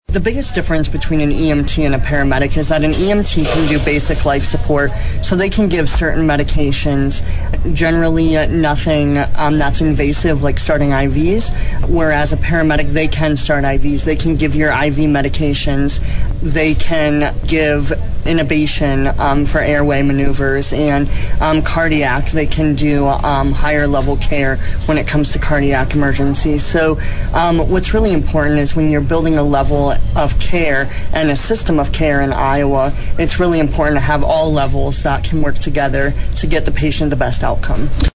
The biggest difference between an EMT and a paramedic is that an EMT can do basic life support, so they can give certain medications, generally nothing that's invasive like starting IVs, whereas a paramedic, they can start IVs, they can give your IV medications, they can give intubation for airway maneuvers, and cardiac, they can do higher level care when it comes to cardiac emergencies. So what's really important is when you're building a level of care and a system of care in Iowa, it's really important to have all levels that can work together to get the patient the best outcome.